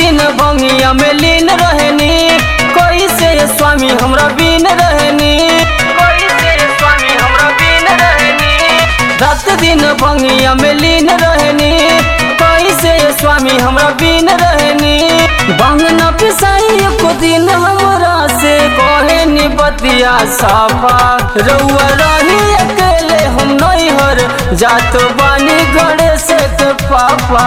दिन भंगिया में लीन रहनी, कैसे स्वामी हमरा बीन रहनी, कैसे स्वामी हमरा बीन रहनी। रात दिन भंगिया में लीन रहनी, कैसे स्वामी हमरा बीन रहनी। भांग न पिसाई को दिन हमरा से कहे नि बतिया साफा। रउआ रही अकेले हम नैहर, जात बानी गणेश के पापा।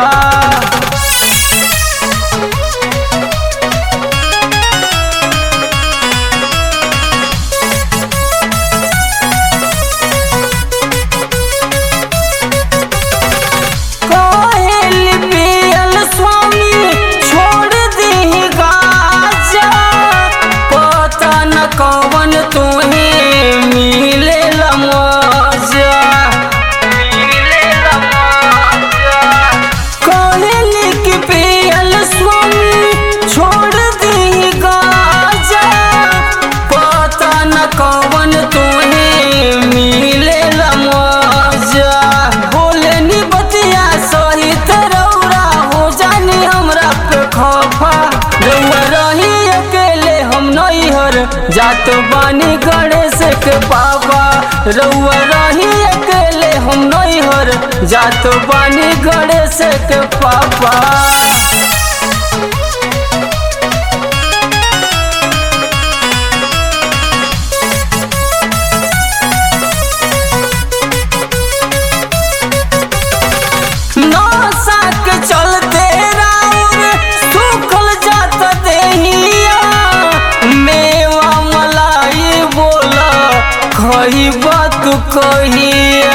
कौन तुम्हें मिले लमजा, कहली कि पियल स्वामी छोड़ दी गाजा। पता न कौन तुम्हें मिले लमजा। बोले नि बतिया सहित रौरा हो जानी हमरा पे खफा। रउआ रही अकेले हम नैहर, जात बानी गणेश के पापा। रउआ रही अकेले हम नैहर, जात बानी गणेश के पापा। नशा के चलते राउर सूखल जात देहिया। मेवा मलाई बोला खही बात कहिया।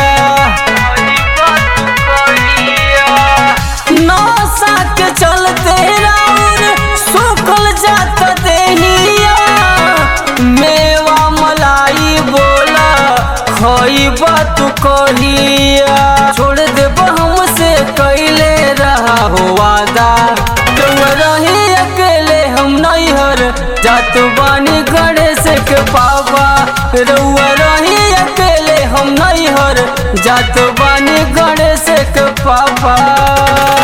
नशा के चलते राउर सूखल जात देहिया। मेवा मलाई बोला खही बात कहिया। छोड़ देब हमसे कैले रहा हो वादा। तुम रही अकेले हम नैहर, जात बानी गणेश के पापा। रउआ रही अकेले हम नैहर, जात बानी गणेश के पापा।